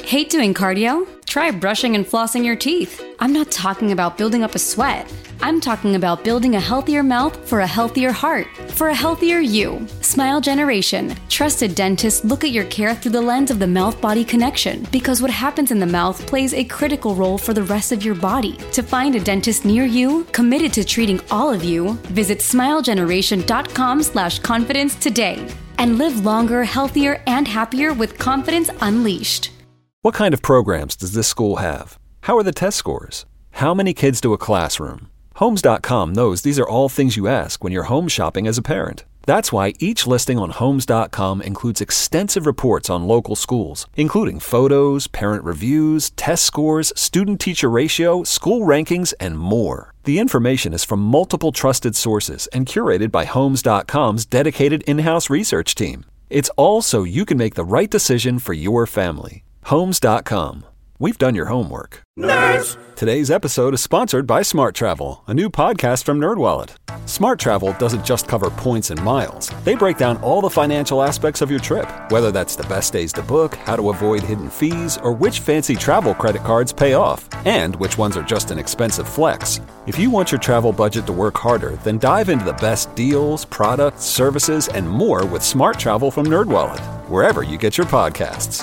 Hate doing cardio? Try brushing and flossing your teeth. I'm not talking about building up a sweat. I'm talking about building a healthier mouth for a healthier heart, for a healthier you. Smile Generation. Trusted dentists look at your care through the lens of the mouth-body connection, because what happens in the mouth plays a critical role for the rest of your body. To find a dentist near you, committed to treating all of you, visit smilegeneration.com/confidence today. And live longer, healthier, and happier with confidence unleashed. What kind of programs does this school have? How are the test scores? How many kids do a classroom? Homes.com knows these are all things you ask when you're home shopping as a parent. That's why each listing on Homes.com includes extensive reports on local schools, including photos, parent reviews, test scores, student-teacher ratio, school rankings, and more. The information is from multiple trusted sources and curated by Homes.com's dedicated in-house research team. It's all so you can make the right decision for your family. Homes.com. We've done your homework. Nerds! Today's episode is sponsored by Smart Travel, a new podcast from NerdWallet. Smart Travel doesn't just cover points and miles. They break down all the financial aspects of your trip, whether that's the best days to book, how to avoid hidden fees, or which fancy travel credit cards pay off, and which ones are just an expensive flex. If you want your travel budget to work harder, then dive into the best deals, products, services, and more with Smart Travel from NerdWallet, wherever you get your podcasts.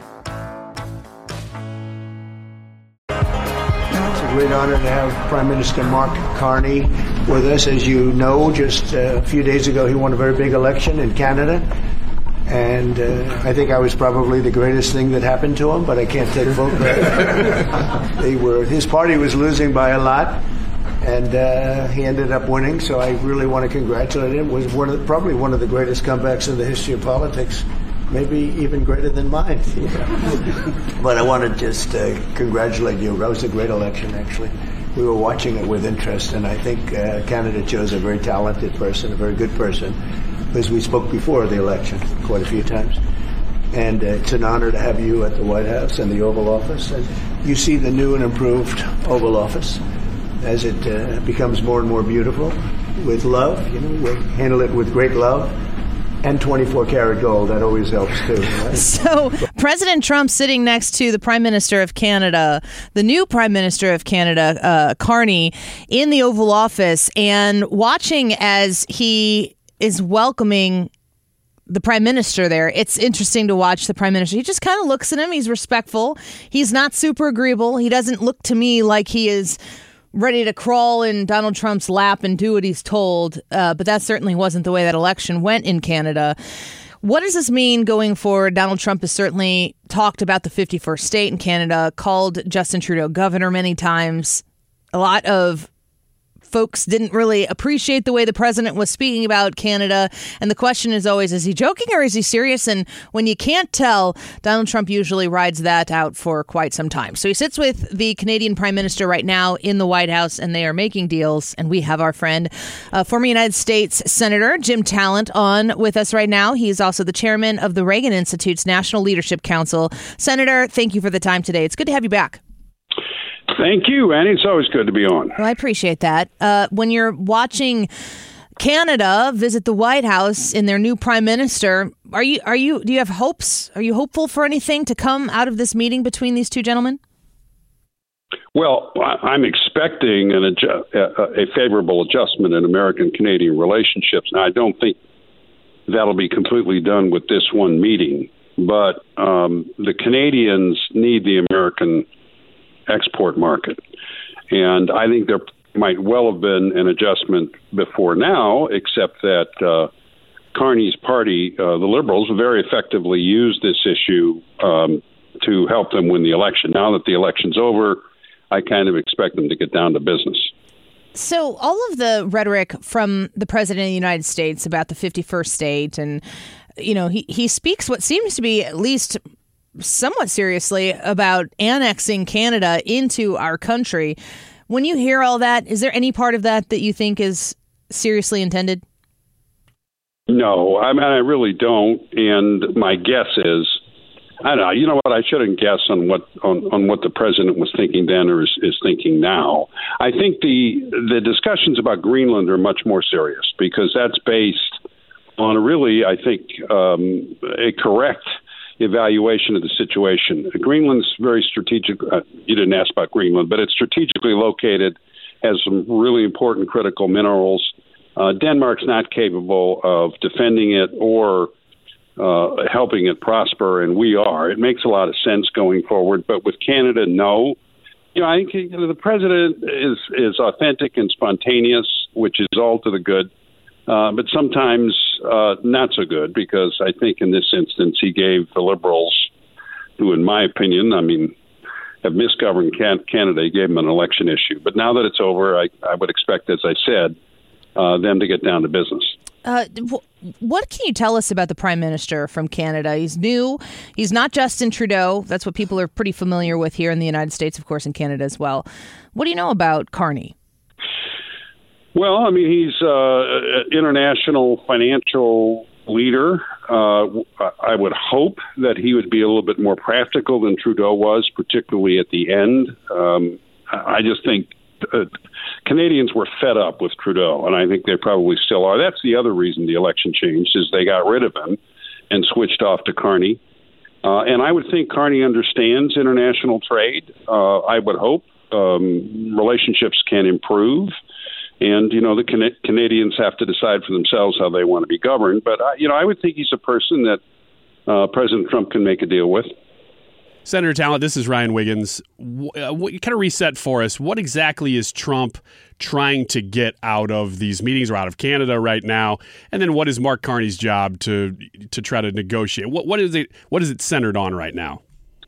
Great honor to have Prime Minister Mark Carney with us. As you know, just a few days ago, he won a very big election in Canada. And I think I was probably the greatest thing that happened to him, but I can't take full credit. His party was losing by a lot, and he ended up winning. So I really want to congratulate him. It was probably one of the greatest comebacks in the history of politics. Maybe even greater than mine. But I want to just congratulate you. That was a great election, actually. We were watching it with interest, and I think Canada chose a very talented person, a very good person, because we spoke before the election quite a few times. And it's an honor to have you at the White House and the Oval Office. And you see the new and improved Oval Office as it becomes more and more beautiful with love. You know, we handle it with great love. And 24-karat gold, that always helps too. Right? So President Trump sitting next to the Prime Minister of Canada, the new Prime Minister of Canada, Carney, in the Oval Office, and watching as he is welcoming the Prime Minister there. It's interesting to watch the Prime Minister. He just kind of looks at him. He's respectful. He's not super agreeable. He doesn't look to me like he is ready to crawl in Donald Trump's lap and do what he's told. But that certainly wasn't the way that election went in Canada. What does this mean going forward? Donald Trump has certainly talked about the 51st state in Canada, called Justin Trudeau governor many times. A lot of folks didn't really appreciate the way the president was speaking about Canada. And the question is always, is he joking or is he serious? And when you can't tell, Donald Trump usually rides that out for quite some time. So he sits with the Canadian Prime Minister right now in the White House, and they are making deals. And we have our friend, former United States Senator Jim Talent, on with us right now. He is also the chairman of the Reagan Institute's National Leadership Council. Senator, thank you for the time today. It's good to have you back. Thank you, Annie. It's always good to be on. Well, I appreciate that. When you're watching Canada visit the White House in their new prime minister, do you have hopes? Are you hopeful for anything to come out of this meeting between these two gentlemen? Well, I'm expecting a favorable adjustment in American-Canadian relationships, and I don't think that'll be completely done with this one meeting. But the Canadians need the American export market. And I think there might well have been an adjustment before now, except that Carney's party, the Liberals, very effectively used this issue to help them win the election. Now that the election's over, I kind of expect them to get down to business. So all of the rhetoric from the president of the United States about the 51st state, and, you know, he speaks what seems to be at least somewhat seriously about annexing Canada into our country. When you hear all that, is there any part of that you think is seriously intended? No, I mean, I really don't. And my guess is, I don't know. You know what? I shouldn't guess on what the president was thinking then or is thinking now. I think the discussions about Greenland are much more serious because that's based on really, I think, a correct evaluation of the situation. Greenland's very strategic. You didn't ask about Greenland, but it's strategically located, has some really important critical minerals. Denmark's not capable of defending it or helping it prosper, and we are. It makes a lot of sense going forward. But with Canada, no. I think the president is authentic and spontaneous, which is all to the good, but sometimes not so good, because I think in this instance he gave the Liberals, who in my opinion, have misgoverned Canada, he gave them an election issue. But now that it's over, I would expect, as I said, them to get down to business. What can you tell us about the Prime Minister from Canada? He's new. He's not Justin Trudeau. That's what people are pretty familiar with here in the United States, of course, in Canada as well. What do you know about Carney? Well, he's an international financial leader. I would hope that he would be a little bit more practical than Trudeau was, particularly at the end. I just think Canadians were fed up with Trudeau, and I think they probably still are. That's the other reason the election changed, is they got rid of him and switched off to Carney. And I would think Carney understands international trade. I would hope relationships can improve. And, the Canadians have to decide for themselves how they want to be governed. But, I would think he's a person that President Trump can make a deal with. Senator Talent, this is Ryan Wiggins. Kind of reset for us. What exactly is Trump trying to get out of these meetings or out of Canada right now? And then what is Mark Carney's job to try to negotiate? What is it centered on right now?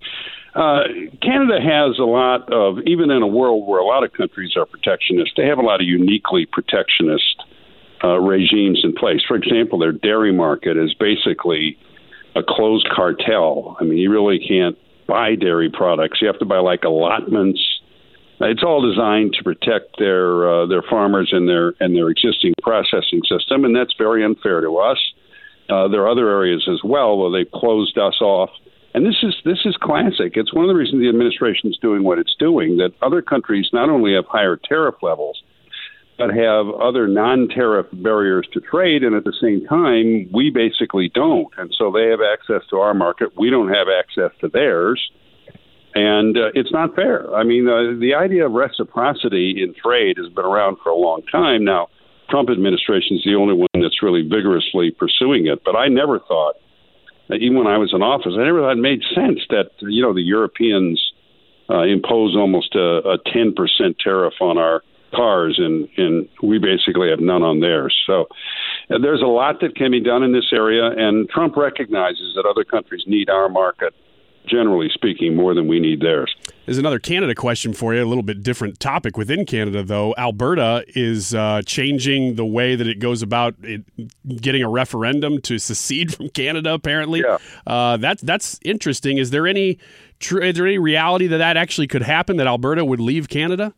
Canada has a lot of, even in a world where a lot of countries are protectionist, they have a lot of uniquely protectionist regimes in place. For example, their dairy market is basically a closed cartel. You really can't buy dairy products. You have to buy allotments. It's all designed to protect their farmers and their existing processing system, and that's very unfair to us. There are other areas as well where they've closed us off. And this is classic. It's one of the reasons the administration is doing what it's doing, that other countries not only have higher tariff levels, but have other non-tariff barriers to trade, and at the same time, we basically don't. And so they have access to our market. We don't have access to theirs. And it's not fair. The idea of reciprocity in trade has been around for a long time. Now, Trump administration is the only one that's really vigorously pursuing it. But I never thought, even when I was in office, I never thought it made sense that, the Europeans impose almost a 10% tariff on our cars, and we basically have none on theirs. So there's a lot that can be done in this area, and Trump recognizes that other countries need our market, generally speaking, more than we need theirs. There's another Canada question for you, a little bit different topic within Canada, though. Alberta is changing the way that it goes about getting a referendum to secede from Canada, apparently. Yeah. That's interesting. Is there any reality that actually could happen, that Alberta would leave Canada?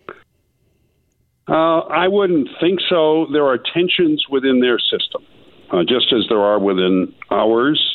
I wouldn't think so. There are tensions within their system, just as there are within ours.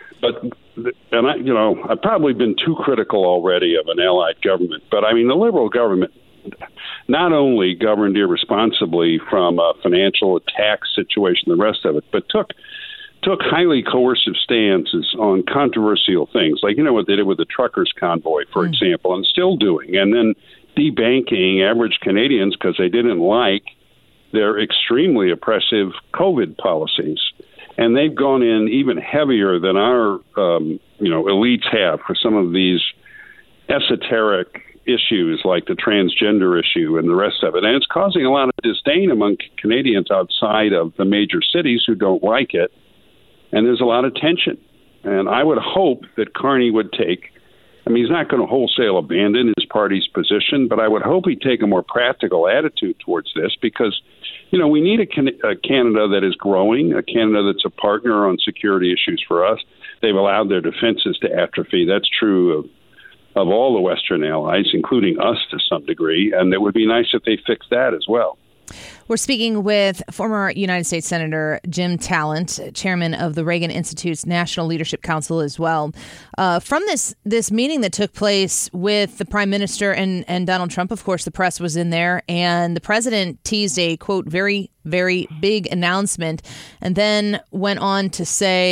I've probably been too critical already of an allied government. But the Liberal government not only governed irresponsibly from a financial attack situation, the rest of it, but took highly coercive stances on controversial things, like what they did with the truckers' convoy, for example, and still doing, and then debanking average Canadians because they didn't like their extremely oppressive COVID policies. And they've gone in even heavier than our, elites have for some of these esoteric issues like the transgender issue and the rest of it. And it's causing a lot of disdain among Canadians outside of the major cities who don't like it. And there's a lot of tension. And I would hope that Carney would take, he's not going to wholesale abandon his party's position, but I would hope he'd take a more practical attitude towards this because, we need a Canada that is growing, a Canada that's a partner on security issues for us. They've allowed their defenses to atrophy. That's true of all the Western allies, including us to some degree, and it would be nice if they fixed that as well. We're speaking with former United States Senator Jim Talent, chairman of the Reagan Institute's National Leadership Council as well. From this meeting that took place with the Prime Minister and Donald Trump, of course, the press was in there, and the president teased a, quote, very, very big announcement, and then went on to say,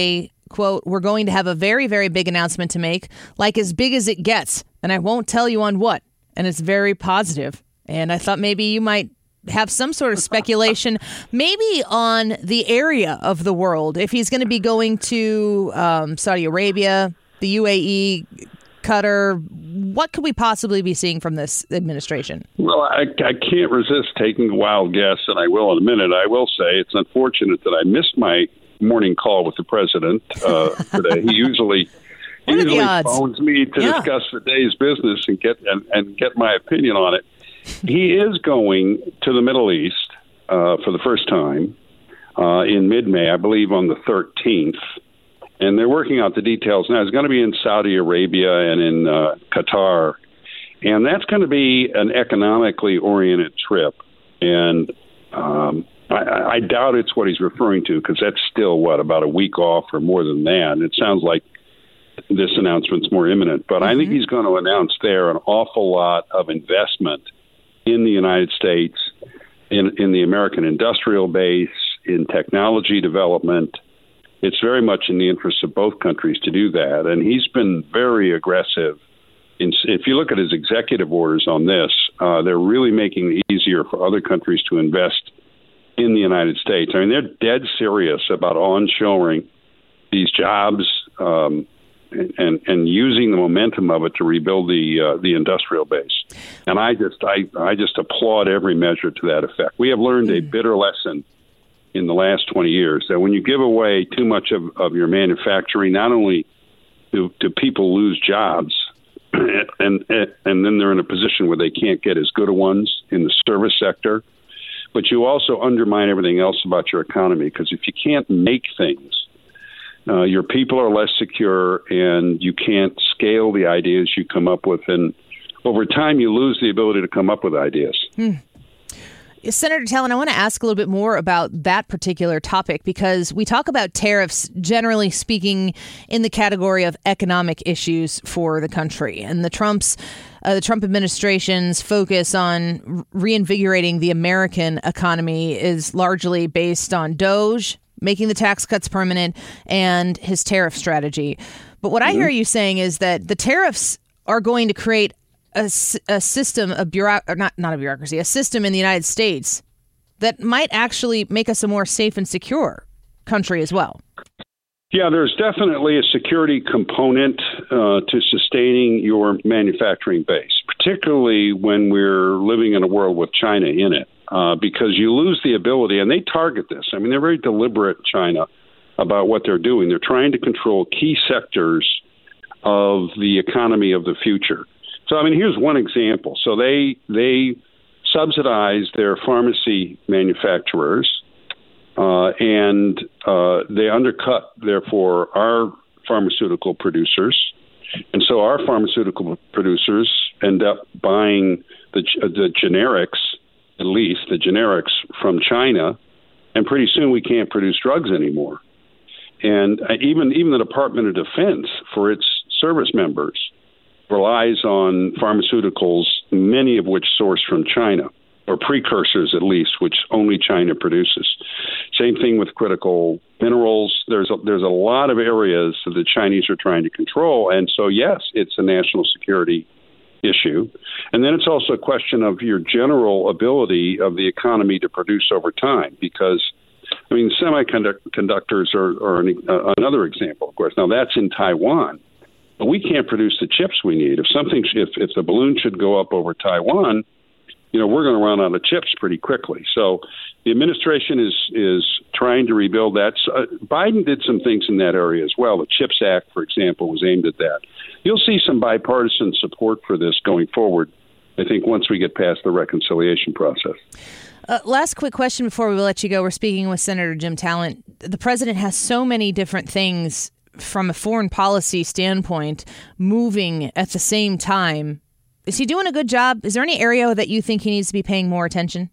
quote, "We're going to have a very, very big announcement to make, like as big as it gets. And I won't tell you on what. And it's very positive." And I thought maybe you might have some sort of speculation, maybe on the area of the world. If he's going to be going to Saudi Arabia, the UAE, Qatar, what could we possibly be seeing from this administration? Well, I can't resist taking a wild guess, and I will in a minute. I will say it's unfortunate that I missed my morning call with the president today. He usually phones me to discuss the day's business and get my opinion on it. He is going to the Middle East for the first time in mid-May, I believe on the 13th. And they're working out the details now. It's going to be in Saudi Arabia and in Qatar. And that's going to be an economically oriented trip. And I doubt it's what he's referring to, because that's still, about a week off or more than that. And it sounds like this announcement's more imminent. But I think he's going to announce there an awful lot of investment in the United States, in the American industrial base, in technology development. It's very much in the interest of both countries to do that. And he's been very aggressive. If you look at his executive orders on this, they're really making it easier for other countries to invest in the United States. I mean, they're dead serious about onshoring these jobs and using the momentum of it to rebuild the industrial base. And I just applaud every measure to that effect. We have learned a bitter lesson in the last 20 years that when you give away too much of your manufacturing, not only do people lose jobs, and then they're in a position where they can't get as good a ones in the service sector, but you also undermine everything else about your economy, because if you can't make things, your people are less secure, and you can't scale the ideas you come up with, and over time you lose the ability to come up with ideas. Senator Talent, I want to ask a little bit more about that particular topic, because we talk about tariffs, generally speaking, in the category of economic issues for the country. And the Trump administration's focus on reinvigorating the American economy is largely based on DOGE, making the tax cuts permanent, and his tariff strategy. But what I hear you saying is that the tariffs are going to create a system of a system in the United States that might actually make us a more safe and secure country as well. Yeah, there's definitely a security component to sustaining your manufacturing base, particularly when we're living in a world with China in it, because you lose the ability, and they target this. I mean, they're very deliberate, China, about what they're doing. They're trying to control key sectors of the economy of the future. So, I mean, here's one example. So they subsidize their pharmacy manufacturers, and they undercut, therefore, our pharmaceutical producers. And so our pharmaceutical producers end up buying the generics, at least the generics, from China, and pretty soon we can't produce drugs anymore. And even the Department of Defense, for its service members, relies on pharmaceuticals, many of which source from China, or precursors at least, which only China produces. Same thing with critical minerals. There's a lot of areas that the Chinese are trying to control, and so yes, it's a national security issue. And then it's also a question of your general ability of the economy to produce over time, because I mean, semiconductors are another example, of course. Now that's in Taiwan. But we can't produce the chips we need. If the balloon should go up over Taiwan, we're going to run out of chips pretty quickly. So the administration is trying to rebuild that. Biden did some things in that area as well. The CHIPS Act, for example, was aimed at that. You'll see some bipartisan support for this going forward, I think, once we get past the reconciliation process. Last quick question before we let you go. We're speaking with Senator Jim Talent. The president has so many different things from a foreign policy standpoint moving at the same time. Is he doing a good job? Is there any area that you think he needs to be paying more attention?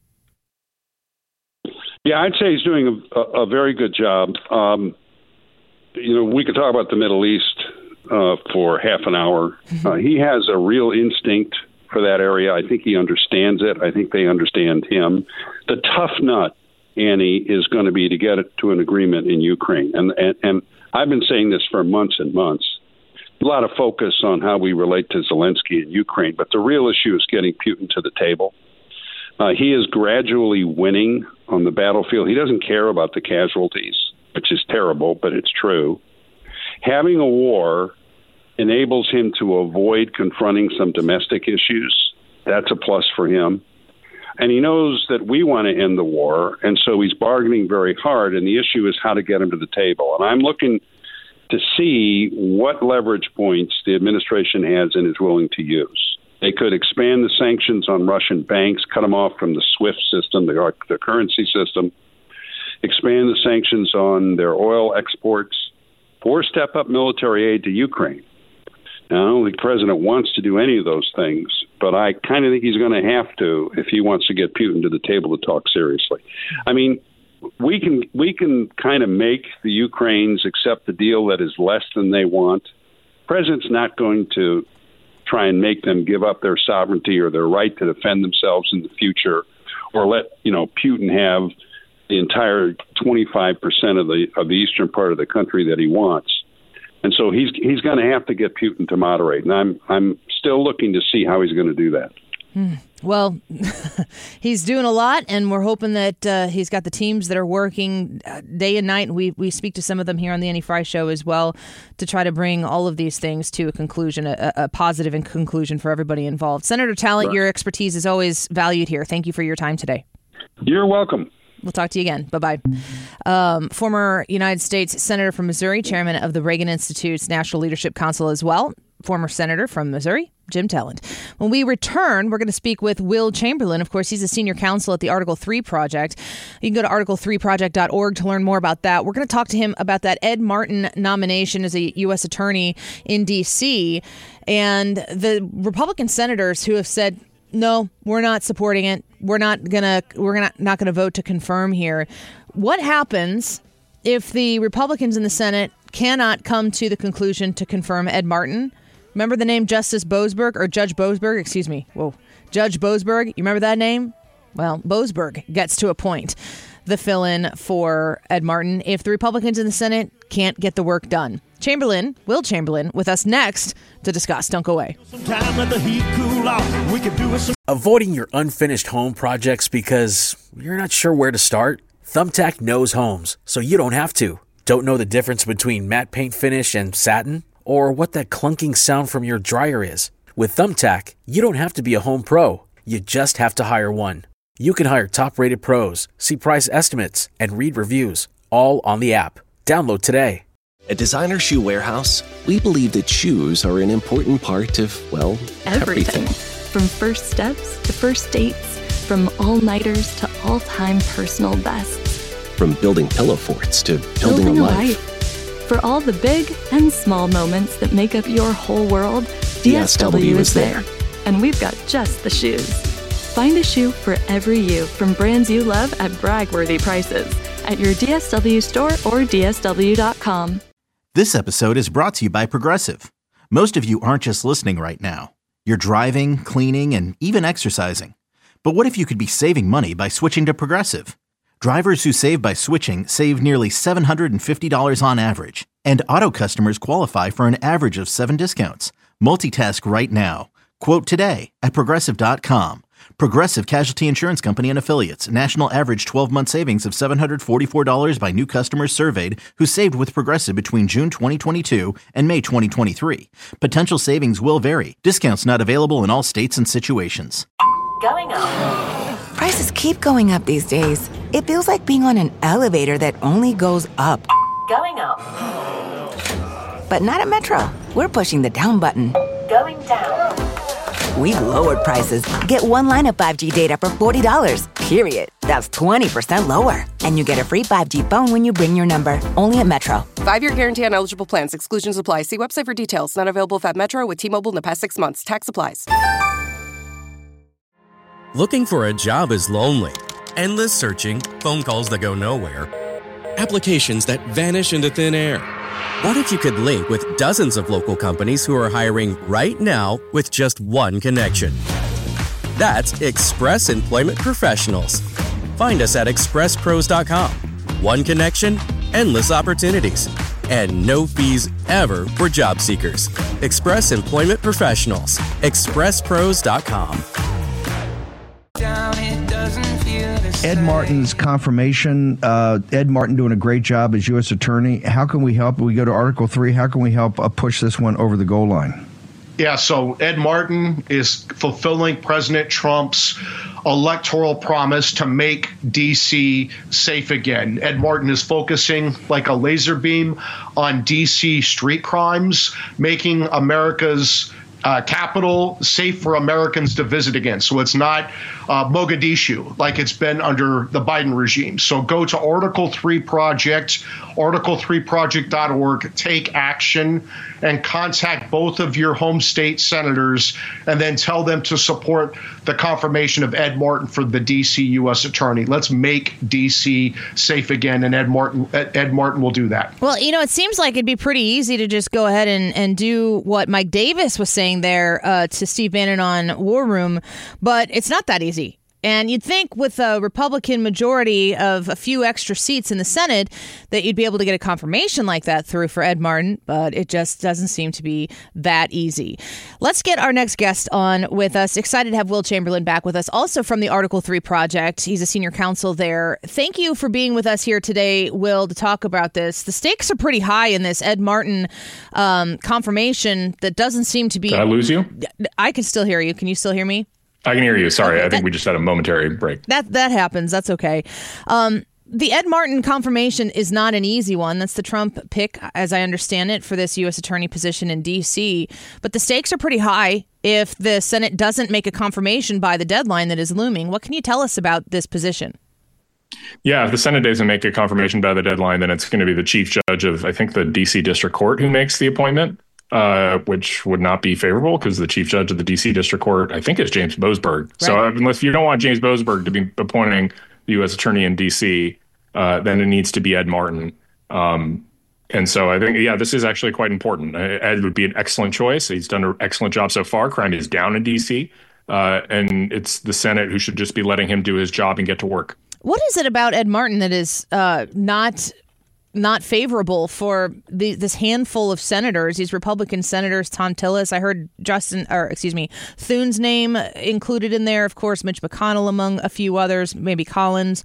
Yeah, I'd say he's doing a very good job. We could talk about the Middle East for half an hour. He has a real instinct for that area. I think he understands it. I think they understand him. The tough nut, Annie, is going to be to get it to an agreement in Ukraine. And I've been saying this for months and months. A lot of focus on how we relate to Zelensky and Ukraine, but the real issue is getting Putin to the table. He is gradually winning on the battlefield. He doesn't care about the casualties, which is terrible, but it's true. Having a war enables him to avoid confronting some domestic issues. That's a plus for him. And he knows that we want to end the war, and so he's bargaining very hard, and the issue is how to get him to the table. And I'm looking to see what leverage points the administration has and is willing to use. They could expand the sanctions on Russian banks, cut them off from the SWIFT system, the currency system, expand the sanctions on their oil exports, or step up military aid to Ukraine. Now, I don't think the president wants to do any of those things, but I kind of think he's going to have to if he wants to get Putin to the table to talk seriously. I mean, we can kind of make the Ukrainians accept the deal that is less than they want. The president's not going to try and make them give up their sovereignty or their right to defend themselves in the future, or let Putin have the entire 25% of the eastern part of the country that he wants. And so he's going to have to get Putin to moderate, and I'm still looking to see how he's going to do that. Well, he's doing a lot, and we're hoping that he's got the teams that are working day and night. And we speak to some of them here on the Annie Frey Show as well to try to bring all of these things to a conclusion, a positive conclusion for everybody involved. Senator Talent, Your expertise is always valued here. Thank you for your time today. You're welcome. We'll talk to you again. Bye-bye. Former United States Senator from Missouri, chairman of the Reagan Institute's National Leadership Council as well. Former senator from Missouri, Jim Talent. When we return, we're going to speak with Will Chamberlain. Of course, he's a senior counsel at the Article 3 Project. You can go to article3project.org to learn more about that. We're going to talk to him about that Ed Martin nomination as a U.S. attorney in D.C. and the Republican senators who have said, no, we're not supporting it. We're not gonna vote to confirm here. What happens if the Republicans in the Senate cannot come to the conclusion to confirm Ed Martin? Remember the name Justice Boasberg, or Judge Boasberg? Excuse me. Whoa, Judge Boasberg. You remember that name? Well, Boasberg gets to appoint the fill-in for Ed Martin if the Republicans in the Senate can't get the work done. Will Chamberlain, with us next to discuss. Don't go away. Avoiding your unfinished home projects because you're not sure where to start? Thumbtack knows homes, so you don't have to. Don't know the difference between matte paint finish and satin? Or what that clunking sound from your dryer is? With Thumbtack, you don't have to be a home pro. You just have to hire one. You can hire top-rated pros, see price estimates, and read reviews, all on the app. Download today. At Designer Shoe Warehouse, we believe that shoes are an important part of, well, everything. From first steps to first dates, from all-nighters to all-time personal bests. From building pillow forts to building a life. For all the big and small moments that make up your whole world, DSW is there. And we've got just the shoes. Find a shoe for every you from brands you love at brag-worthy prices at your DSW store or DSW.com. This episode is brought to you by Progressive. Most of you aren't just listening right now. You're driving, cleaning, and even exercising. But what if you could be saving money by switching to Progressive? Drivers who save by switching save nearly $750 on average. And auto customers qualify for an average of 7 discounts. Multitask right now. Quote today at Progressive.com. Progressive Casualty Insurance Company and Affiliates. National average 12-month savings of $744 by new customers surveyed who saved with Progressive between June 2022 and May 2023. Potential savings will vary. Discounts not available in all states and situations. Going up. Prices keep going up these days. It feels like being on an elevator that only goes up. Going up. But not at Metro. We're pushing the down button. Going down. We've lowered prices. Get one line of 5G data for $40, period. That's 20% lower. And you get a free 5G phone when you bring your number. Only at Metro. 5-year guarantee on eligible plans. Exclusions apply. See website for details. Not available at Metro with T-Mobile in the past 6 months. Tax applies. Looking for a job is lonely. Endless searching, phone calls that go nowhere, applications that vanish into thin air. What if you could link with dozens of local companies who are hiring right now with just one connection? That's Express Employment Professionals. Find us at expresspros.com. One connection, endless opportunities. and no fees ever for job seekers. Express Employment Professionals. ExpressPros.com. Ed Martin's confirmation, Ed Martin doing a great job as U.S. Attorney. How can we help? We go to Article 3. How can we help push this one over the goal line? Yeah, so Ed Martin is fulfilling President Trump's electoral promise to make D.C. safe again. Ed Martin is focusing like a laser beam on D.C. street crimes, making America's capital safe for Americans to visit again. So it's not Mogadishu like it's been under the Biden regime. So go to Article 3 Project, article3project.org, take action, and contact both of your home state senators, and then tell them to support the confirmation of Ed Martin for the D.C. U.S. Attorney. Let's make D.C. safe again, and Ed Martin will do that. Well, it seems like it'd be pretty easy to just go ahead and do what Mike Davis was saying there to Steve Bannon on War Room, but it's not that easy. And you'd think with a Republican majority of a few extra seats in the Senate that you'd be able to get a confirmation like that through for Ed Martin, but it just doesn't seem to be that easy. Let's get our next guest on with us. Excited to have Will Chamberlain back with us, also from the Article 3 Project. He's a senior counsel there. Thank you for being with us here today, Will, to talk about this. The stakes are pretty high in this Ed Martin confirmation that doesn't seem to be... Did I lose you? I can still hear you. Can you still hear me? I can hear you. Sorry. Okay, I think we just had a momentary break. That happens. That's okay. The Ed Martin confirmation is not an easy one. That's the Trump pick, as I understand it, for this U.S. attorney position in D.C. But the stakes are pretty high if the Senate doesn't make a confirmation by the deadline that is looming. What can you tell us about this position? Yeah, if the Senate doesn't make a confirmation by the deadline, then it's going to be the chief judge of, I think, the D.C. District Court who makes the appointment. Which would not be favorable because the chief judge of the D.C. District Court, I think, is James Boasberg. Right. So unless you don't want James Boasberg to be appointing the U.S. attorney in D.C., then it needs to be Ed Martin. And so I think, this is actually quite important. Ed would be an excellent choice. He's done an excellent job so far. Crime is down in D.C., and it's the Senate who should just be letting him do his job and get to work. What is it about Ed Martin that is not favorable for this handful of senators, these Republican senators? Thom Tillis, I heard Thune's name included in there. Of course, Mitch McConnell among a few others, maybe Collins.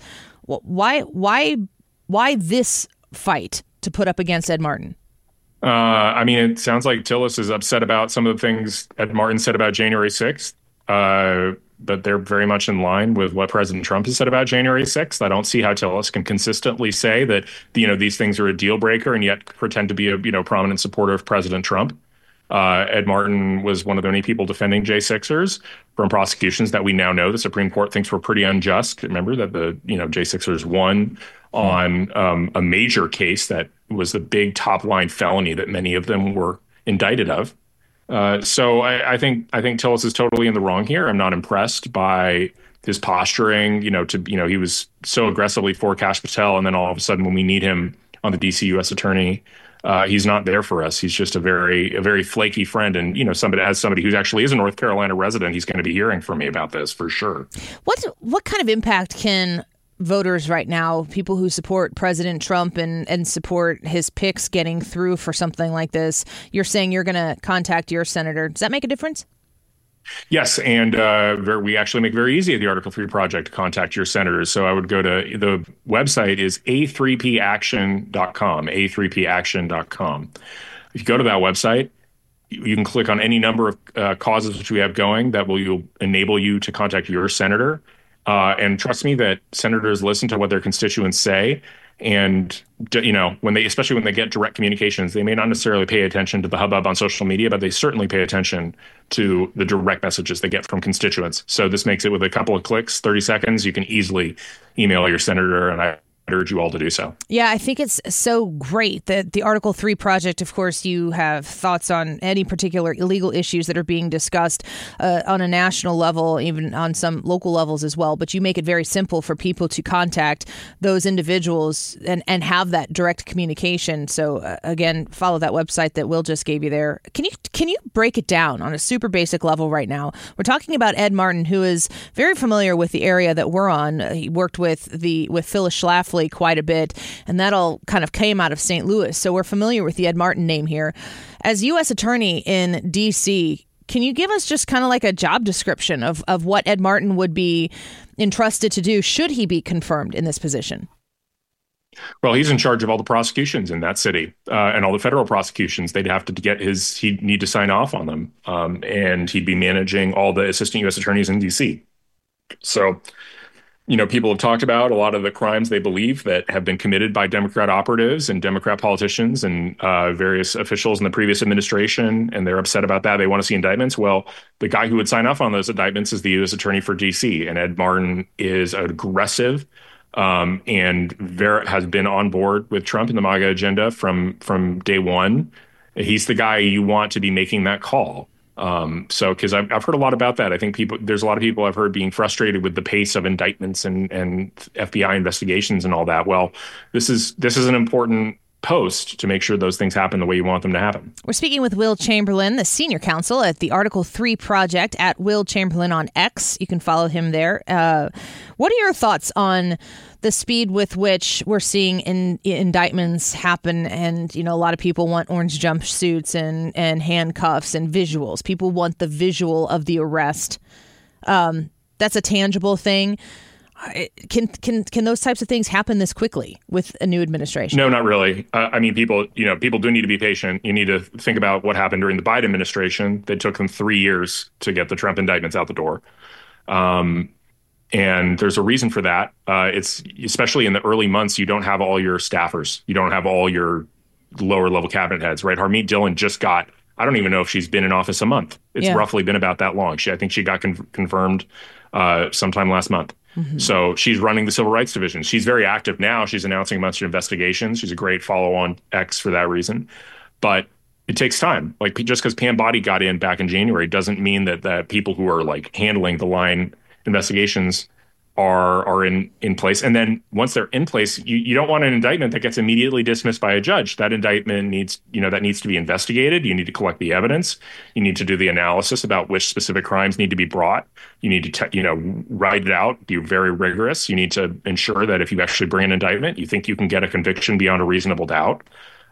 Why this fight to put up against Ed Martin? It sounds like Tillis is upset about some of the things Ed Martin said about January 6th. But they're very much in line with what President Trump has said about January 6th. I don't see how Tillis can consistently say that, these things are a deal breaker and yet pretend to be a, prominent supporter of President Trump. Ed Martin was one of the many people defending J6ers from prosecutions that we now know the Supreme Court thinks were pretty unjust. Remember that the, J6ers won on a major case that was the big top line felony that many of them were indicted of. So I think Tillis is totally in the wrong here. I'm not impressed by his posturing, he was so aggressively for Kash Patel. And then all of a sudden when we need him on the DC U.S. attorney, he's not there for us. He's just a very flaky friend. And, somebody who actually is a North Carolina resident, he's going to be hearing from me about this for sure. What kind of impact can voters right now, people who support President Trump and support his picks getting through for something like this? You're saying you're going to contact your senator. Does that make a difference? Yes, and we actually make it very easy at the Article 3 Project to contact your senators. So I would go to the website is a3paction.com, a3paction.com. If you go to that website, you can click on any number of causes which we have going that will enable you to contact your senator. And trust me that senators listen to what their constituents say. And, especially when they get direct communications, they may not necessarily pay attention to the hubbub on social media, but they certainly pay attention to the direct messages they get from constituents. So this makes it with a couple of clicks, 30 seconds, you can easily email your senator, and I urge you all to do so. Yeah, I think it's so great that the Article 3 Project, of course, you have thoughts on any particular illegal issues that are being discussed on a national level, even on some local levels as well. But you make it very simple for people to contact those individuals and have that direct communication. So again, follow that website that Will just gave you there. Can you break it down on a super basic level right now? We're talking about Ed Martin, who is very familiar with the area that we're on. He worked with Phyllis Schlafly publicly quite a bit, and that all kind of came out of St. Louis. So we're familiar with the Ed Martin name here. As U.S. Attorney in D.C., can you give us just kind of like a job description of what Ed Martin would be entrusted to do should he be confirmed in this position? Well, he's in charge of all the prosecutions in that city and all the federal prosecutions. They'd have to get he'd need to sign off on them. And he'd be managing all the assistant U.S. attorneys in D.C. So, people have talked about a lot of the crimes they believe that have been committed by Democrat operatives and Democrat politicians and various officials in the previous administration, and they're upset about that. They want to see indictments. Well, the guy who would sign off on those indictments is the U.S. attorney for D.C., and Ed Martin is aggressive and has been on board with Trump and the MAGA agenda from day one. He's the guy you want to be making that call. Because I've heard a lot about that. I think there's a lot of people I've heard being frustrated with the pace of indictments and FBI investigations and all that. Well, this is an important post to make sure those things happen the way you want them to happen. We're speaking with Will Chamberlain, the senior counsel at the Article 3 Project, at Will Chamberlain on X. You can follow him there. What are your thoughts on the speed with which we're seeing indictments happen? And, a lot of people want orange jumpsuits and handcuffs and visuals. People want the visual of the arrest. That's a tangible thing. Can those types of things happen this quickly with a new administration? No, not really. People do need to be patient. You need to think about what happened during the Biden administration. It took them 3 years to get the Trump indictments out the door. And there's a reason for that. It's especially in the early months, you don't have all your staffers. You don't have all your lower level cabinet heads, right? Harmeet Dillon just got, I don't even know if she's been in office a month. It's roughly been about that long. I think she got confirmed sometime last month. Mm-hmm. So she's running the Civil Rights Division. She's very active now. She's announcing a bunch of investigations. She's a great follow on X for that reason. But it takes time. Like, just because Pam Bondi got in back in January doesn't mean that people who are like handling the line investigations are in place. And then once they're in place, you don't want an indictment that gets immediately dismissed by a judge. That indictment needs to be investigated. You need to collect the evidence. You need to do the analysis about which specific crimes need to be brought. You need to write it out, be very rigorous. You need to ensure that if you actually bring an indictment, you think you can get a conviction beyond a reasonable doubt.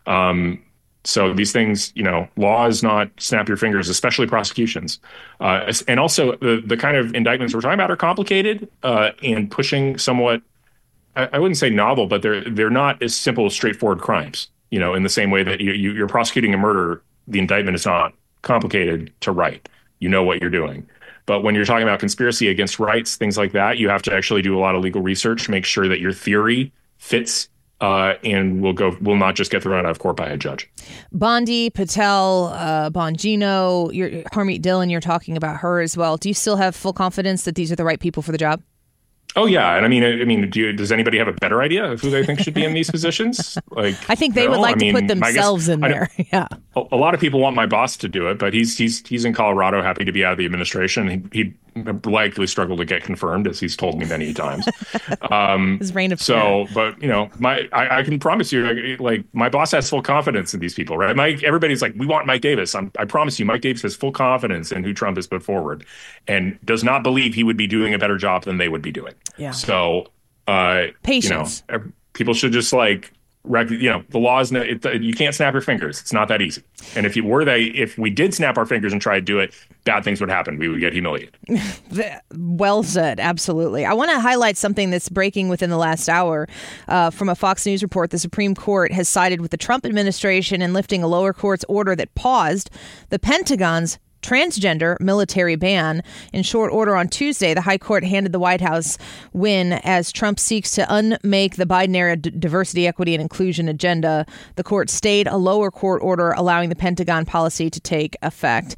So these things, law is not snap your fingers, especially prosecutions. And also the kind of indictments we're talking about are complicated and pushing somewhat, I wouldn't say novel, but they're not as simple as straightforward crimes. In the same way that you're prosecuting a murder, the indictment is not complicated to write. You know what you're doing. But when you're talking about conspiracy against rights, things like that, you have to actually do a lot of legal research to make sure that your theory fits and will not just get thrown out of court by a judge. Bondi, Patel, Bongino, Harmeet Dillon, you're talking about her as well. Do you still have full confidence that these are the right people for the job? Oh yeah, and does anybody have a better idea of who they think should be in these positions? I think they would like to put themselves in there. Yeah. A lot of people want my boss to do it, but he's in Colorado, happy to be out of the administration. He'd likely struggle to get confirmed, as he's told me many times. His reign of terror. But I can promise you, like, my boss has full confidence in these people, right? Everybody's like, we want Mike Davis. I promise you, Mike Davis has full confidence in who Trump has put forward, and does not believe he would be doing a better job than they would be doing. Yeah. So, patience. People should just the law is you can't snap your fingers. It's not that easy. And if we did snap our fingers and try to do it, bad things would happen. We would get humiliated. Well said. Absolutely. I want to highlight something that's breaking within the last hour. From a Fox News report, the Supreme Court has sided with the Trump administration in lifting a lower court's order that paused the Pentagon's transgender military ban. In short order on Tuesday, the High Court handed the White House win as Trump seeks to unmake the Biden-era diversity, equity, and inclusion agenda. The court stayed a lower court order allowing the Pentagon policy to take effect.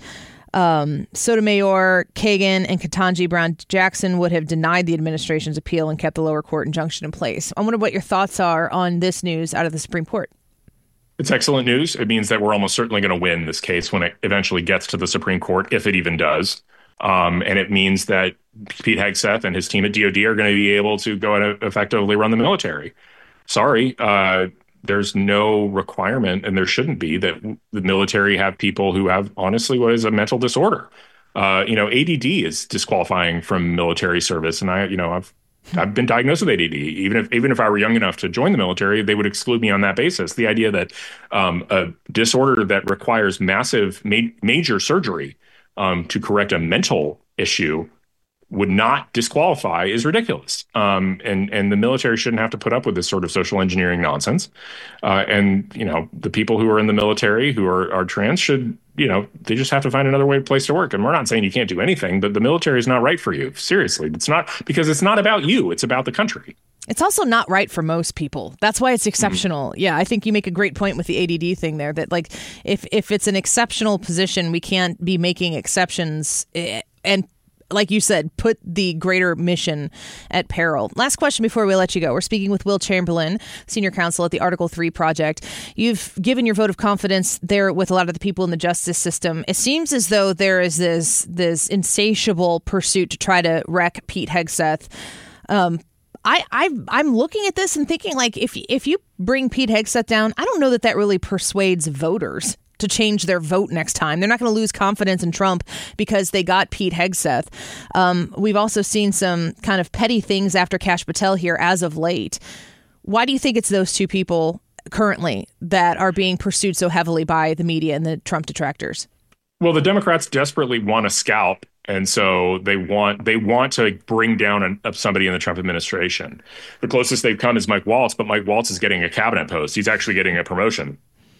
Sotomayor, Kagan, and Ketanji Brown Jackson would have denied the administration's appeal and kept the lower court injunction in place. I wonder what your thoughts are on this news out of the Supreme Court. It's excellent news. It means that we're almost certainly going to win this case when it eventually gets to the Supreme Court, if it even does. And it means that Pete Hegseth and his team at DOD are going to be able to go and effectively run the military. Sorry, there's no requirement, and there shouldn't be, that the military have people who have, honestly, what is a mental disorder. ADD is disqualifying from military service. And I've I've been diagnosed with ADD. Even if I were young enough to join the military, they would exclude me on that basis. The idea that a disorder that requires major surgery to correct a mental issue would not disqualify is ridiculous. And the military shouldn't have to put up with this sort of social engineering nonsense. And, the people who are in the military who are trans should, they just have to find another place to work. And we're not saying you can't do anything, but the military is not right for you. Seriously. It's not, because it's not about you. It's about the country. It's also not right for most people. That's why it's exceptional. Yeah, I think you make a great point with the ADD thing there, that like if it's an exceptional position, we can't be making exceptions and, like you said, put the greater mission at peril. Last question before we let you go. We're speaking with Will Chamberlain, senior counsel at the Article 3 Project. You've given your vote of confidence there with a lot of the people in the justice system. It seems as though there is this insatiable pursuit to try to wreck Pete Hegseth. I'm looking at this and thinking, like, if you bring Pete Hegseth down, I don't know that really persuades voters to change their vote next time. They're not going to lose confidence in Trump because they got Pete Hegseth. We've also seen some kind of petty things after Kash Patel here as of late. Why do you think it's those two people currently that are being pursued so heavily by the media and the Trump detractors? Well, the Democrats desperately want a scalp. And so they want to bring down somebody in the Trump administration. The closest they've come is Mike Waltz, but Mike Waltz is getting a cabinet post. He's actually getting a promotion.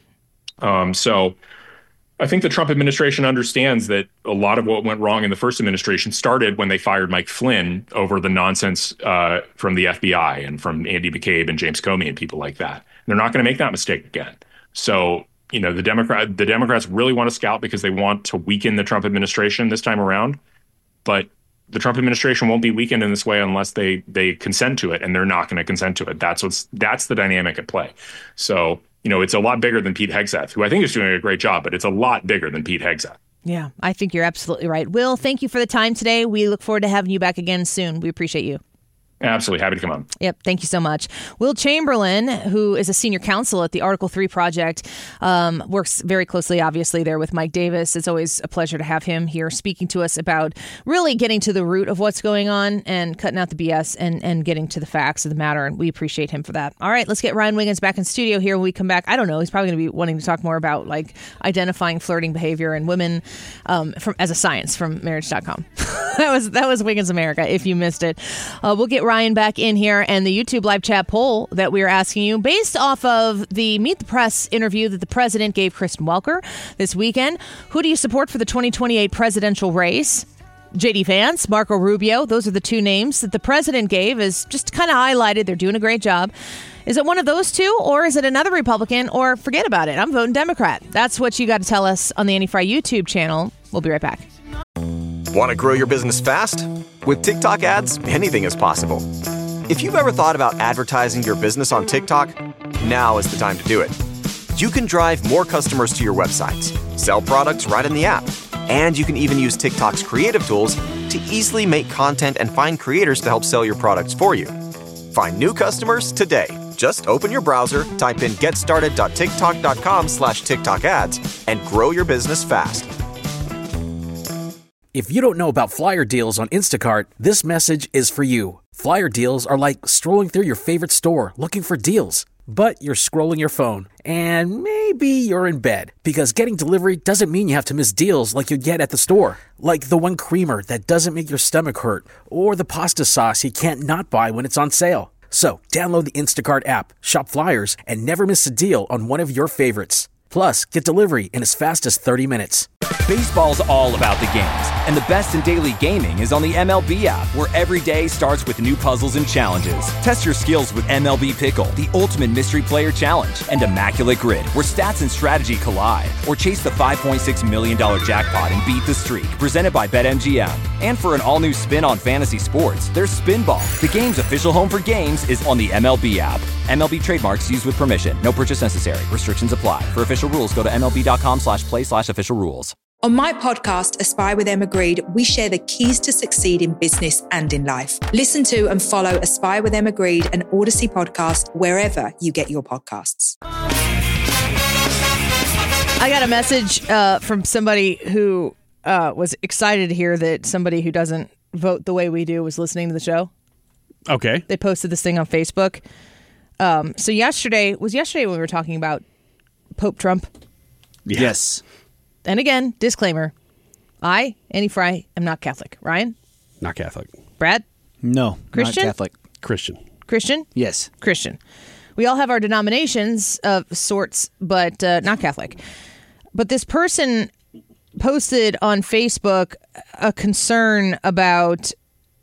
So I think the Trump administration understands that a lot of what went wrong in the first administration started when they fired Mike Flynn over the nonsense from the FBI and from Andy McCabe and James Comey and people like that. And they're not going to make that mistake again. So, the Democrats really want to scalp because they want to weaken the Trump administration this time around. But the Trump administration won't be weakened in this way unless they consent to it, and they're not going to consent to it. That's the dynamic at play. So, it's a lot bigger than Pete Hegseth, who I think is doing a great job, but it's a lot bigger than Pete Hegseth. Yeah, I think you're absolutely right. Will, thank you for the time today. We look forward to having you back again soon. We appreciate you. Absolutely. Happy to come on. Yep. Thank you so much. Will Chamberlain, who is a senior counsel at the Article 3 Project, works very closely, obviously, there with Mike Davis. It's always a pleasure to have him here speaking to us about really getting to the root of what's going on and cutting out the BS and getting to the facts of the matter. And we appreciate him for that. All right. Let's get Ryan Wiggins back in studio here when we come back. I don't know. He's probably going to be wanting to talk more about like identifying flirting behavior in women as a science from marriage.com. That was Wiggins America, if you missed it. We'll get Ryan back in here and the YouTube live chat poll that we are asking you based off of the Meet the Press interview that the president gave Kristen Welker this weekend. Who do you support for the 2028 presidential race? J.D. Vance, Marco Rubio. Those are the two names that the president gave, as just kind of highlighted. They're doing a great job. Is it one of those two, or is it another Republican, or forget about it? I'm voting Democrat. That's what you got to tell us on the Annie Fry YouTube channel. We'll be right back. Want to grow your business fast? With TikTok ads, anything is possible. If you've ever thought about advertising your business on TikTok, now is the time to do it. You can drive more customers to your websites, sell products right in the app, and you can even use TikTok's creative tools to easily make content and find creators to help sell your products for you. Find new customers today. Just open your browser, type in getstarted.tiktok.com/TikTok ads, and grow your business fast. If you don't know about flyer deals on Instacart, this message is for you. Flyer deals are like strolling through your favorite store looking for deals. But you're scrolling your phone, and maybe you're in bed, because getting delivery doesn't mean you have to miss deals like you get at the store. Like the one creamer that doesn't make your stomach hurt, or the pasta sauce you can't not buy when it's on sale. So download the Instacart app, shop flyers, and never miss a deal on one of your favorites. Plus, get delivery in as fast as 30 minutes. Baseball's all about the games, and the best in daily gaming is on the MLB app, where every day starts with new puzzles and challenges. Test your skills with MLB Pickle, the ultimate mystery player challenge, and Immaculate Grid, where stats and strategy collide. Or chase the $5.6 million jackpot and beat the streak, presented by BetMGM. And for an all-new spin on fantasy sports, there's Spinball. The game's official home for games is on the MLB app. MLB trademarks used with permission. No purchase necessary. Restrictions apply. For official rules, go to MLB.com/play/official rules. On my podcast, Aspire with Emma Grede, we share the keys to succeed in business and in life. Listen to and follow Aspire with Emma Grede, an Odyssey podcast, wherever you get your podcasts. I got a message from somebody who was excited to hear that somebody who doesn't vote the way we do was listening to the show. Okay. They posted this thing on Facebook. So yesterday when we were talking about Pope Trump? Yes. And again, disclaimer. I, Annie Fry, am not Catholic. Ryan? Not Catholic. Brad? No. Christian? Not Catholic. Christian. Christian? Yes. Christian. We all have our denominations of sorts, but not Catholic. But this person posted on Facebook a concern about,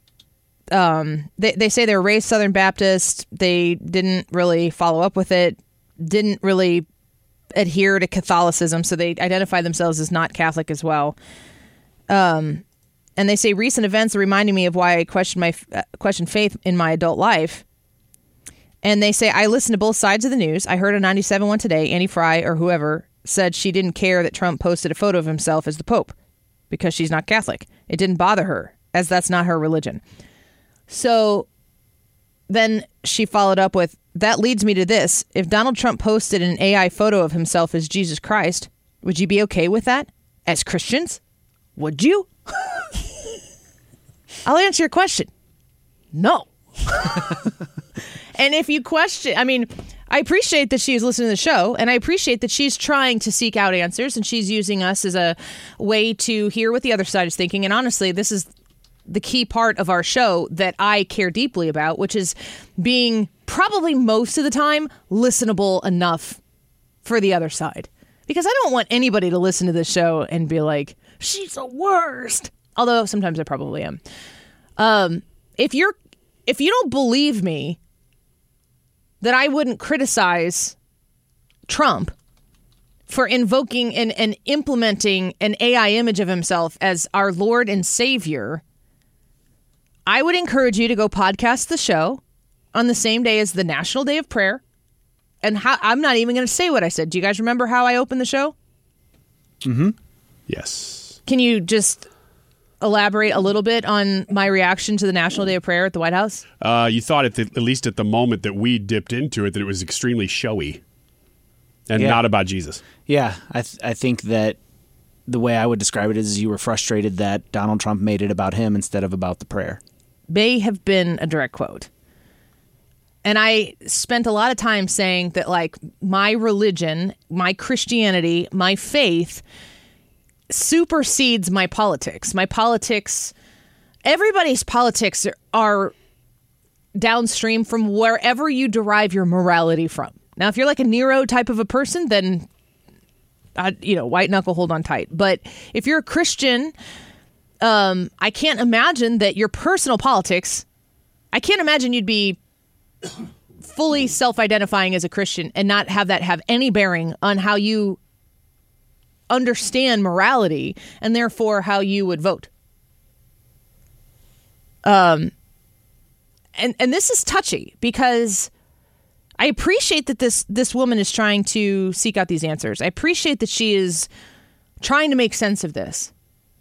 they say they're raised Southern Baptist. They didn't really follow up with it, didn't really adhere to Catholicism, so they identify themselves as not Catholic as well. And they say recent events are reminding me of why I questioned faith in my adult life. And they say, I listened to both sides of the news. I heard a 97.1 Today, Annie Fry or whoever said she didn't care that Trump posted a photo of himself as the Pope because she's not Catholic. It didn't bother her, as that's not her religion. So then she followed up with, that leads me to this. If Donald Trump posted an AI photo of himself as Jesus Christ, would you be okay with that? As Christians? Would you? I'll answer your question. No. And if you question, I mean, I appreciate that she is listening to the show, and I appreciate that she's trying to seek out answers, and she's using us as a way to hear what the other side is thinking. And honestly, this is the key part of our show that I care deeply about, which is being probably most of the time listenable enough for the other side. Because I don't want anybody to listen to this show and be like, she's the worst. Although sometimes I probably am. If you don't believe me that I wouldn't criticize Trump for invoking and implementing an AI image of himself as our Lord and Savior, I would encourage you to go podcast the show on the same day as the National Day of Prayer. And I'm not even going to say what I said. Do you guys remember how I opened the show? Mm-hmm. Yes. Can you just elaborate a little bit on my reaction to the National Day of Prayer at the White House? You thought, at least at the moment that we dipped into it, that it was extremely showy and not about Jesus. Yeah, I think that the way I would describe it is you were frustrated that Donald Trump made it about him instead of about the prayer. May have been a direct quote. And I spent a lot of time saying that, like, my religion, my Christianity, my faith supersedes my politics. My politics, everybody's politics are downstream from wherever you derive your morality from. Now, if you're like a Nero type of a person, then, white knuckle, hold on tight. But if you're a Christian, I can't imagine that your personal politics, I can't imagine you'd be fully self-identifying as a Christian and not have that have any bearing on how you understand morality and therefore how you would vote. And this is touchy because I appreciate that this woman is trying to seek out these answers. I appreciate that she is trying to make sense of this.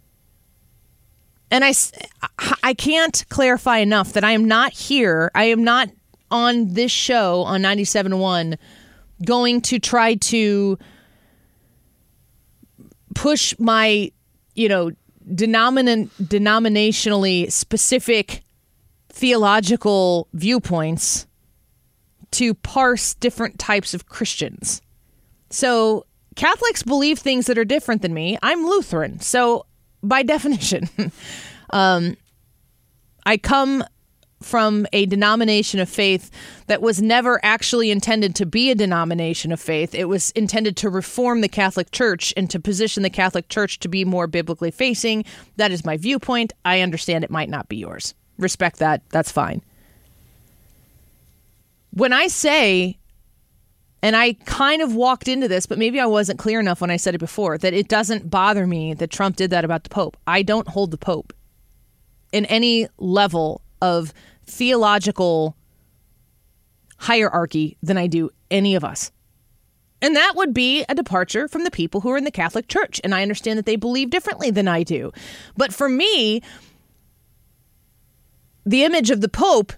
And I can't clarify enough that I am not here. I am not on this show on 97.1 going to try to push my, denominationally specific theological viewpoints to parse different types of Christians. So Catholics believe things that are different than me. I'm Lutheran, so by definition, I come from a denomination of faith that was never actually intended to be a denomination of faith. It was intended to reform the Catholic Church and to position the Catholic Church to be more biblically facing. That is my viewpoint. I understand it might not be yours. Respect that. That's fine. When I say, and I kind of walked into this, but maybe I wasn't clear enough when I said it before, that it doesn't bother me that Trump did that about the Pope. I don't hold the Pope in any level of theological hierarchy than I do any of us. And that would be a departure from the people who are in the Catholic Church. And I understand that they believe differently than I do. But for me, the image of the Pope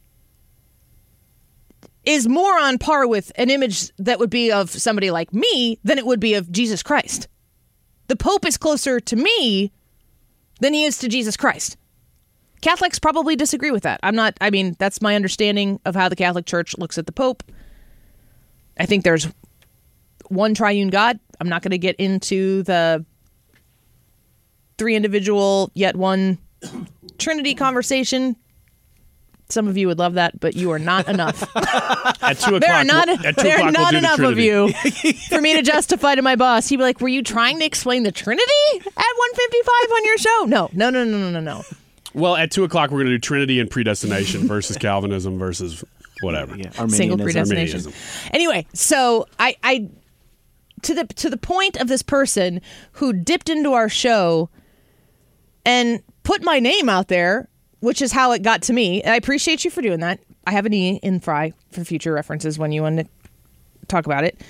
is more on par with an image that would be of somebody like me than it would be of Jesus Christ. The Pope is closer to me than he is to Jesus Christ. Catholics probably disagree with that. That's my understanding of how the Catholic Church looks at the Pope. I think there's one triune God. I'm not going to get into the three individual yet one Trinity conversation. Some of you would love that, but you are not enough. At 2 o'clock, there are not we'll do enough the of you for me to justify to my boss. He'd be like, were you trying to explain the Trinity at 1:55 on your show? No. Well, at 2 o'clock, we're going to do Trinity and predestination versus Calvinism versus whatever. Yeah, single predestination. Anyway, so I to the point of this person who dipped into our show and put my name out there, which is how it got to me. I appreciate you for doing that. I have an E in Fry for future references when you want to talk about it.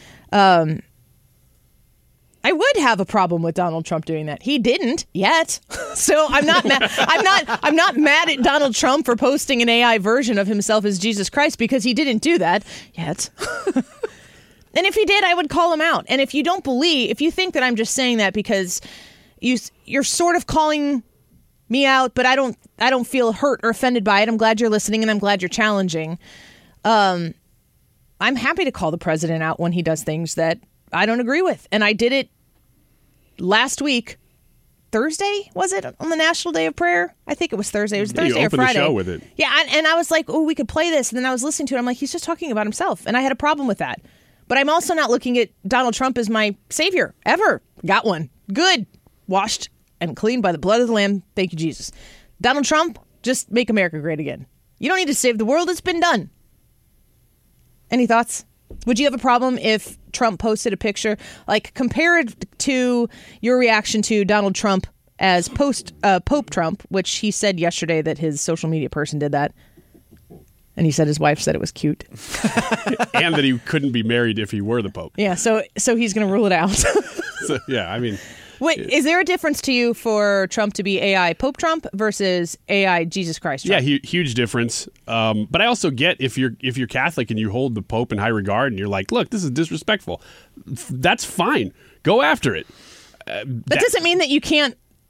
I would have a problem with Donald Trump doing that. He didn't yet. So I'm not mad. I'm not mad at Donald Trump for posting an AI version of himself as Jesus Christ because he didn't do that yet. And if he did, I would call him out. And if you think that I'm just saying that because you're sort of calling me out, but I don't feel hurt or offended by it. I'm glad you're listening and I'm glad you're challenging. I'm happy to call the president out when he does things that I don't agree with. And I did it last week. Thursday, was it? On the National Day of Prayer? I think it was Thursday. It was Thursday or Friday. You opened the show with it. Yeah, and I was like, oh, we could play this. And then I was listening to it. I'm like, he's just talking about himself. And I had a problem with that. But I'm also not looking at Donald Trump as my savior, ever. Got one. Good. Washed and cleaned by the blood of the Lamb. Thank you, Jesus. Donald Trump, just make America great again. You don't need to save the world. It's been done. Any thoughts? Would you have a problem if Trump posted a picture? Like, compare it to your reaction to Donald Trump as Pope Trump, which he said yesterday that his social media person did that. And he said his wife said it was cute. And that he couldn't be married if he were the Pope. Yeah, so he's going to rule it out. So, yeah, I mean... Wait, is there a difference to you for Trump to be AI Pope Trump versus AI Jesus Christ Trump? Yeah, huge difference. But I also get if you're Catholic and you hold the Pope in high regard and you're like, look, this is disrespectful. That's fine. Go after it. That doesn't mean that you can't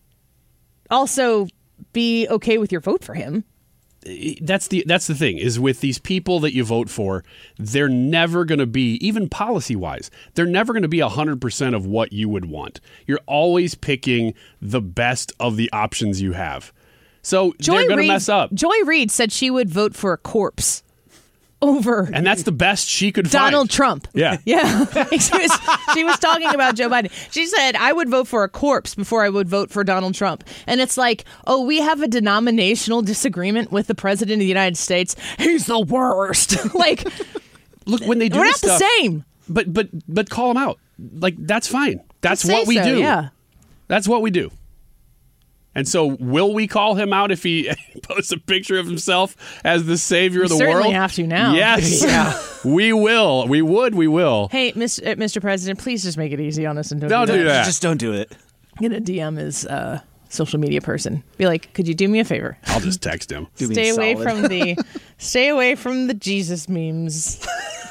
also be okay with your vote for him. That's the thing, is with these people that you vote for, they're never going to be, even policy-wise, they're never going to be 100% of what you would want. You're always picking the best of the options you have. So they're going to mess up. Joy Reid said she would vote for a corpse over... And that's the best she could Donald find. Trump. Yeah. Yeah. She was talking about Joe Biden. She said, I would vote for a corpse before I would vote for Donald Trump. And it's like, oh, we have a denominational disagreement with the president of the United States. He's the worst. Like, look, when they do we're this not stuff, the same. But call him out. Like, that's fine. That's what we do. Yeah. That's what we do. And so will we call him out if he posts a picture of himself as the savior of the world? We certainly have to now. Yes. Yeah. We will. We will. Hey, Mr. President, please just make it easy on us and don't do that. Just don't do it. I'm going to DM his social media person. Be like, could you do me a favor? I'll just text him. Stay away from the Jesus memes.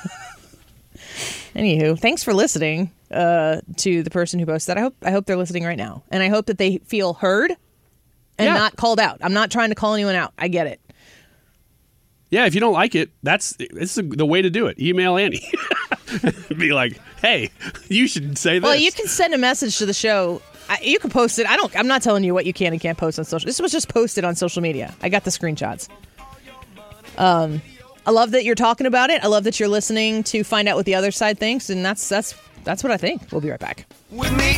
Anywho, thanks for listening to the person who posted that. I hope they're listening right now. And I hope that they feel heard and not called out. I'm not trying to call anyone out. I get it. Yeah, if you don't like it, it's the way to do it. Email Annie. Be like, hey, you should say this. Well, you can send a message to the show. You can post it. I'm not telling you what you can and can't post on social. This was just posted on social media. I got the screenshots. I love that you're talking about it. I love that you're listening to find out what the other side thinks, and that's what I think. We'll be right back. With me